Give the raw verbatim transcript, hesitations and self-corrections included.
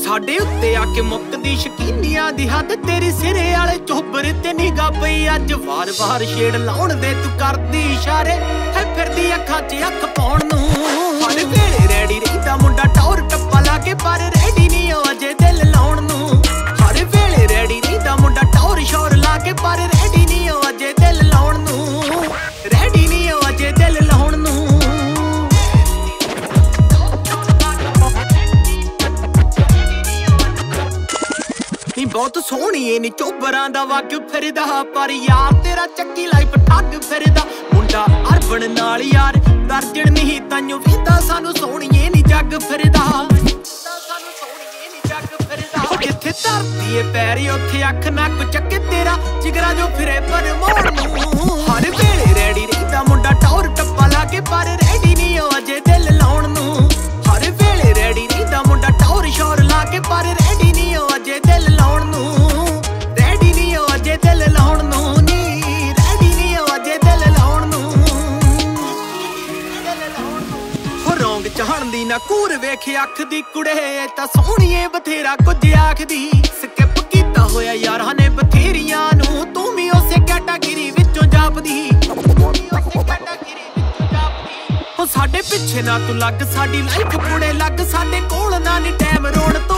ਸਾਡੇ ਉੱਤੇ ਆ ਕੇ ਮੁੱਕਦੀ ਸ਼ਕੀਨੀਆਂ ਦੀ ਹੱਦ ਤੇਰੀ ਸਿਰੇ ਵਾਲੇ ਚੋਬਰ ਤੇ ਨਿਗਾ ਪਈ ਅੱਜ ਵਾਰ-ਵਾਰ ਛੇੜ ਲਾਉਣ ਦੇ ਤੂੰ ਕਰਦੀ ਇਸ਼ਾਰੇ ਹੈ ਫਿਰਦੀ ਅੱਖਾਂ 'ਚ ਅੱਖ ਪਾਉਣ ਨੂੰ ਹਰ ਵੇਲੇ ਰੈਡੀ ਰਹਿੰਦਾ ਮੁੰਡਾ ਟੌਰ ਟੱਪਾ ਲਾ ਕੇ ਪਰ ਰੈਡੀ ਨਹੀਂ ਉਹ ਅਜੇ ਦਿਲ ਲਾਉਣ ਨੂੰ ਹਰ ਵੇਲੇ ਰੈਡੀ ਰਹਿੰਦਾ ਮੁੰਡਾ ਟੌਰ ਸ਼ੌਰ ਲਾ ਕੇ ਪਰ ਰੈਡੀ ਨਹੀਂ ਉਹ ਅਜੇ ਦਿਲ ਲਾਉਣ ਨੂੰ ਰੈਡੀ ਨਹੀਂ ਉਹ ਅਜੇ ਦਿਲ ਲਾਉਣ ਨੂੰ ਬਹੁਤ ਸੋਹਣੀ ਏ ਨੀ ਚੋਬਰਾਂ ਦਾ ਵਾਕਿਓ ਫਿਰਦਾ ਪਰ ਯਾਰ ਤੇਰਾ ਚੱਕੀ ਲਾਈਫ ਠੱਗ ਫਿਰਦਾ ਮੁੰਡਾ ਅਰਬਨ ਨਾਲ ਯਾਰ ਦਰਜਣ ਨਹੀਂ ਤਾਈਓ ਵੀਦਾ ਸਾਨੂੰ ਸੋਹਣੀਏ ਨੀ ਜੱਗ ਫਿਰਦਾ ਸਾਨੂੰ ਸੋਹਣੀਏ ਨੀ ਜੱਗ ਫਿਰਦਾ ਜਿੱਥੇ ਧਰਤੀ ਏ ਪੈਰੀ ਉੱਥੇ ਅੱਖ ਨੱਕ ਚੱਕੇ ਤੇਰਾ ਜਿਗਰਾ ਜੋ ਫਿਰੇ ਪਰ ਮੋੜ ਨੂੰ ਹਰ ਵੇਲੇ ਰੈਡੀ ਰਹਿੰਦਾ ਮੁੰਡਾ ਟੌਰ ਟੱਪਾ ਲਾ ਕੇ ਪਰ ਰੈਡੀ ਨਹੀਂ ਉਹ ਅਜੇ ਦਿਲ ਲਾਉਣ ਨੂੰ ਹਰ ਵੇਲੇ ਰੈਡੀ ਰਹਿੰਦਾ ਮੁੰਡਾ ਟੌਰ ਸ਼ੌਰ ਲਾ ਕੇ ਪਰ ਰੈਡੀ ਨਹੀਂ ਉਹ ਅਜੇ ਦਿਲ ਲਾਉਣ ਨੂੰ ਰੈਡੀ ਨਹੀਂ ਉਹ ਅਜੇ ਦਿਲ ਲਾਉਣ ਨੂੰ ਨੀ ਰੈਡੀ ਨਹੀਂ ਉਹ ਅਜੇ ਦਿਲ ਲਾਉਣ ਨੂੰ ਹੋ ਰੌਂਗ ਚਾਹਣ ਨਾ ਕੂਰ ਵੇਖ ਅੱਖ ਦੀ ਕੁੜੇ ਤਾਂ ਸੋਹਣੀਏ ਬਥੇਰਾ ਕੁਝ ਆਖਦੀ ਸਕਿਪ ਕੀਤਾ ਹੋਇਆ ਯਾਰਾਂ ਨੇ ਬਥੇਰੀਆਂ ਨੂੰ ਤੂੰ ਵੀ ਉਸੇ ਕੈਟਾਗਰੀ ਵਿੱਚੋਂ ਜਾਪਦੀ ਹੋ ਸਾਡੇ ਪਿੱਛੇ ਨਾ ਤੂੰ ਲੱਗ ਸਾਡੀ ਲਾਈਫ ਪੁੜੇ ਲੱਗ ਸਾਡੇ ਕੋਲ ਨਾ ਨੀ ਟਾਈਮ ਰੋਣ